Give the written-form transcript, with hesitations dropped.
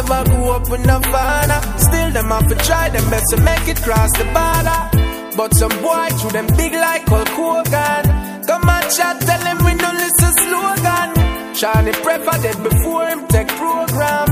never grew up with no father. Still them have to try them best to make it cross the border. But some boy through them big like Hulk Hogan. Come and chat, tell him we don't listen slogan. Charlie prefer dead before him take program.